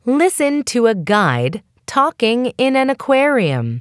Listen to a guide talking in an aquarium.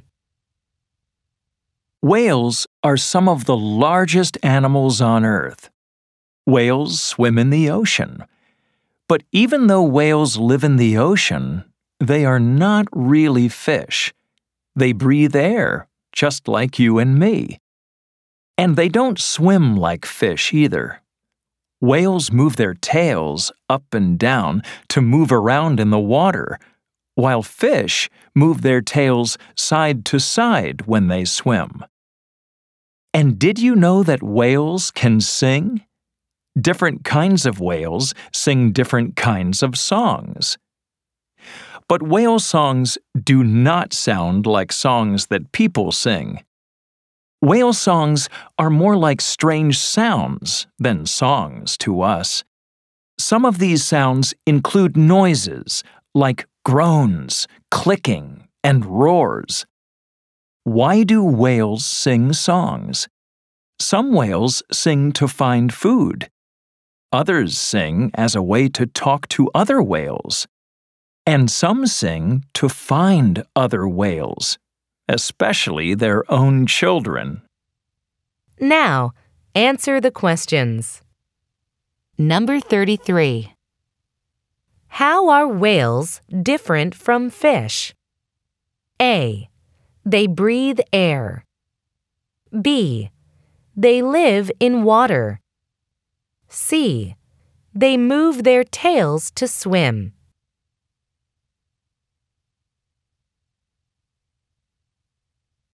Whales are some of the largest animals on Earth. Whales swim in the ocean. But even though whales live in the ocean, they are not really fish. They breathe air, just like you and me. And they don't swim like fish either. Whales move their tails up and down to move around in the water, while fish move their tails side to side when they swim. And did you know that whales can sing? Different kinds of whales sing different kinds of songs. But whale songs do not sound like songs that people sing. Whale songs are more like strange sounds than songs to us. Some of these sounds include noises like groans, clicking, and roars. Why do whales sing songs? Some whales sing to find food. Others sing as a way to talk to other whales. And some sing to find other whales, especially their own children. Now, answer the questions. Number 33. How are whales different from fish? A. They breathe air. B. They live in water. C. They move their tails to swim.